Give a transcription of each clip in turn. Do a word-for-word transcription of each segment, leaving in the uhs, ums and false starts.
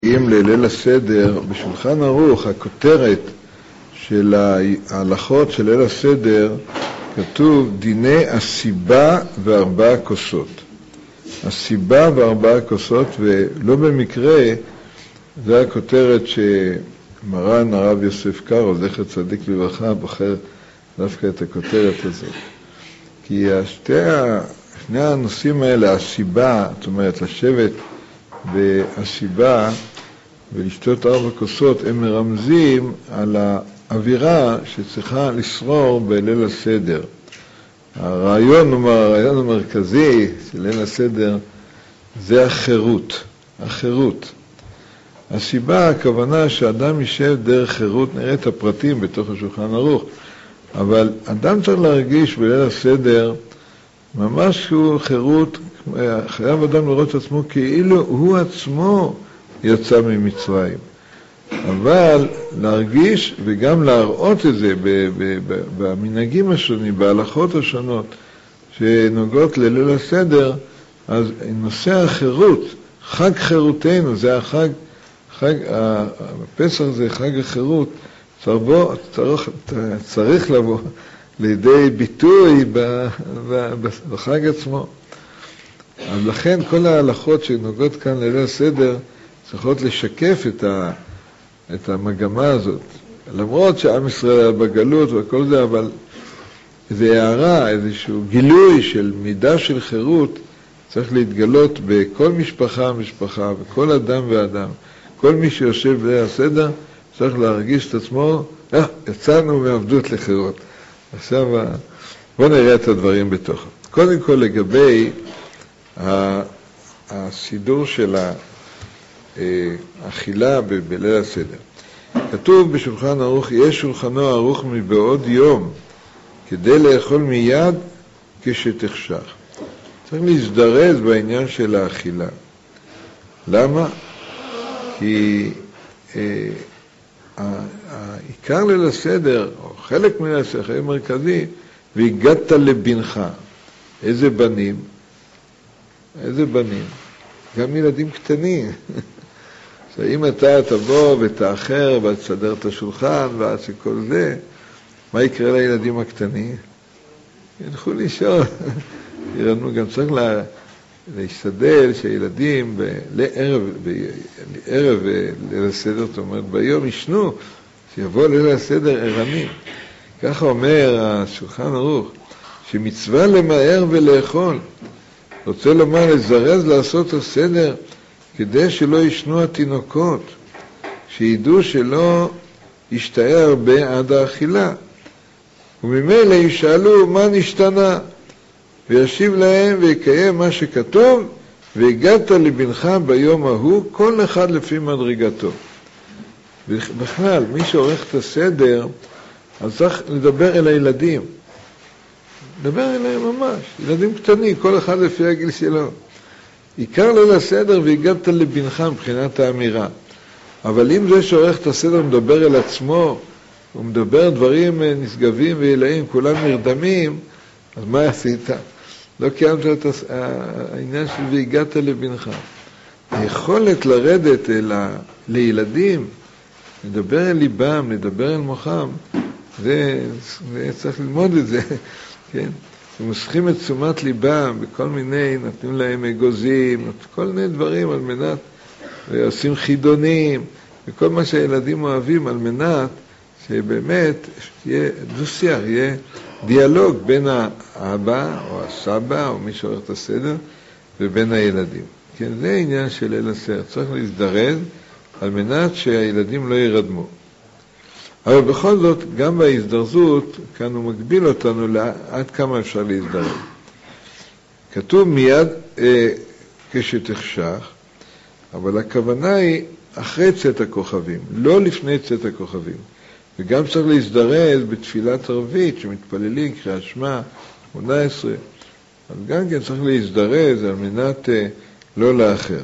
אם לליל הסדר, בשולחן ערוך, הכותרת של ההלכות של ליל הסדר, כתוב דיני הסיבה וארבע כוסות. הסיבה וארבע כוסות, ולא במקרה, זה הכותרת שמרן הרב יוסף קארו, זכר צדיק לברכה, בוחר דווקא את הכותרת הזאת. כי שתי, שני הנושאים האלה, הסיבה, זאת אומרת, לשבת והסיבה ולשתות ארבע כוסות, הם מרמזים על האווירה שצריכה לשרור בליל הסדר. הרעיון, אומר, הרעיון המרכזי של ליל הסדר זה החירות, החירות. הסיבה, הכוונה שאדם יישב דרך חירות, נראה את הפרטים בתוך השולחן ערוך, אבל אדם צריך להרגיש בליל הסדר ממש הוא חירות, חייב אדם לראות את עצמו כאילו הוא עצמו יצא ממצרים. אבל להרגיש וגם להראות את זה במנהגים השונים, בהלכות השונות שנוגעות לליל הסדר, אז נושא החירות, חג חירותנו, זה החג, חג, הפסח זה חג החירות, צריך, בו, צריך, צריך לבוא לידי ביטוי בחג עצמו. אז לכן כל ההלכות שנוגעות כאן לליל הסדר צריכות לשקף את, ה, את המגמה הזאת. למרות שעם ישראל היה בגלות וכל זה, אבל איזו הערה, איזשהו גילוי של מידה של חירות צריך להתגלות בכל משפחה משפחה וכל אדם ואדם. כל מי שיושב בליל הסדר צריך להרגיש את עצמו, אה, יצאנו מעבדות לחירות. עכשיו בואו נראה את הדברים בתוך. קודם כל לגבי הסידור של האכילה בליל הסדר. כתוב בשולחן ערוך, יש שולחנו ערוך מבעוד יום, כדי לאכול מיד כשתחשך. צריך להזדרז בעניין של האכילה. למה? כי אה, העיקר ליל הסדר, או חלק מן הסדר המרכזי, והגעת לבנך. איזה בנים? איזה בנים? גם ילדים קטנים. שאם אתה תבוא ותאחר ותסדר את השולחן ועד שכל זה, מה יקרה לילדים הקטנים? ילכו לישון. ירדנו, גם צריך לה, להשתדל שהילדים לערב, לערב ליל הסדר, זאת אומרת, ביום ישנו, שיבוא ליל הסדר ערנים. ככה אומר השולחן ערוך, שמצווה למהר ולאכול. רוצה לומר, לזרז לעשות הסדר, כדי שלא ישנו התינוקות, שידעו שלא ישתהה הרבה עד האכילה. וממילא ישאלו מה נשתנה, וישיב להם ויקיים מה שכתוב, והגעת לבנך ביום ההוא, כל אחד לפי מדרגתו. בכלל, מי שעורך את הסדר, אז צריך לדבר אל הילדים. לדבר אליהם ממש, ילדים קטנים, כל אחד לפי הגיל שלו. עיקר ליל הסדר והגעת לבנך מבחינת האמירה. אבל אם זה שעורך את הסדר מדבר אל עצמו, הוא מדבר דברים נשגבים וילאים, כולם נרדמים, אז מה עשית? לא קיימת את העניין של והגעת לבנך. היכולת לרדת אל ה... לילדים, לדבר אל ליבם, לדבר אל מוחם, זה, זה צריך ללמוד את זה, כן? ומושכים את תשומת ליבם בכל מיני, נותנים להם אגוזים, כל מיני דברים על מנת, ועושים חידונים, וכל מה שהילדים אוהבים על מנת שבאמת יהיה דו-שיח, יהיה דיאלוג בין האבא או הסבא או מי שעורך את הסדר ובין הילדים. כן, זה העניין של ליל הסדר. צריך להזדרז על מנת שהילדים לא ירדמו. אבל בכל זאת, גם בהזדרזות, כאן הוא מגביל אותנו עד כמה אפשר להזדרז. כתוב מיד אה, כשתחשך, אבל הכוונה היא אחרי צאת הכוכבים, לא לפני צאת הכוכבים. וגם צריך להזדרז בתפילת ערבית, שמתפללים קריאת שמע, שמונה עשרה. אז גם כן צריך להזדרז על מנת אה, לא לאחר.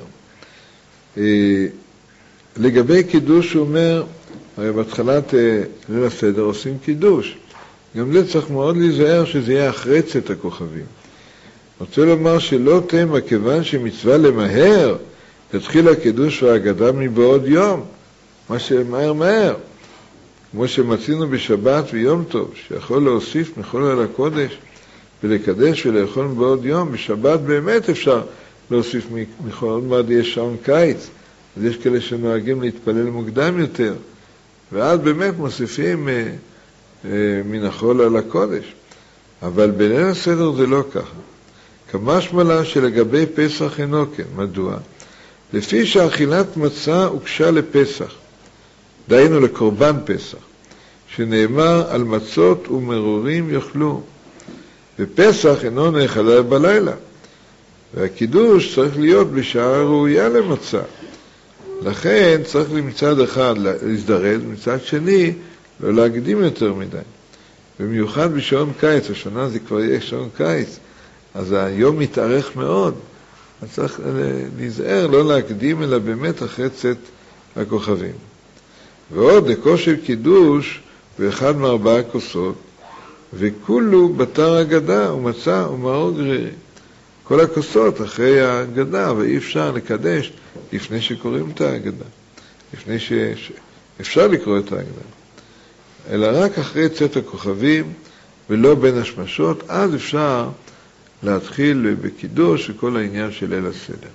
אה, לגבי קידוש הוא אומר, הרי בהתחלת ליל הסדר עושים קידוש. גם זה צריך מאוד להיזהר שזה יהיה אחרי צאת הכוכבים. רוצה לומר שלא תמה, כיוון שמצווה למהר יתחיל הקידוש וההגדה מבעוד יום, מה שמהר מהר, כמו שמצינו בשבת ויום טוב, שיכול להוסיף מחול על הקודש ולקדש ולאכול בעוד יום. בשבת באמת אפשר להוסיף מחול, עוד מעט יש שעון קיץ, אז יש כאלה שנוהגים להתפלל מוקדם יותר, ואז באמת מוסיפים אה, אה, מן החול על הקודש. אבל בליל הסדר זה לא ככה. כמשמע לה שלגבי פסח אינו כן. מדוע? לפי שאכילת מצה הוקשה לפסח, דהיינו לקורבן פסח, שנאמר על מצות ומרורים יאכלו, ופסח אינו נאכל בלילה, והקידוש צריך להיות בשעה ראויה למצה. לכן צריך מצד אחד להזדרז, מצד שני לא להקדים יותר מדי. במיוחד בשעון קיץ, השנה זה כבר יהיה שעון קיץ, אז היום מתארך מאוד, אז צריך להיזהר, לא להקדים, אלא באמת אחרי צאת הכוכבים. ועוד דקו של קידוש באחד מארבעה כוסות, וכולו בתר הגדה ומצה ומאור גרירי. כל הכוסות אחרי ההגדה, ואי אפשר לקדש לפני שקוראים את ההגדה, לפני שאפשר לקרוא את ההגדה. אלא רק אחרי צאת הכוכבים ולא בין השמשות, אז אפשר להתחיל בקידוש וכל העניין של ליל הסדר.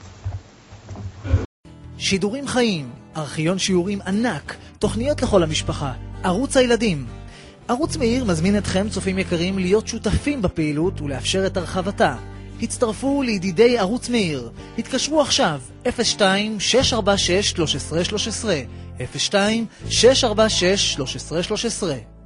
שידורים חיים, ארכיון שיעורים ענק, תוכניות לכל המשפחה, ערוץ הילדים. ערוץ מאיר מזמין אתכם, צופים יקרים, להיות שותפים בפעילות ולאפשר את הרחבתה. הצטרפו לידידי ערוץ מאיר. התקשרו עכשיו אפס שתיים שש ארבע שש שלוש עשרה שלוש עשרה אפס שתיים שש ארבע שש שלוש עשרה שלוש עשרה.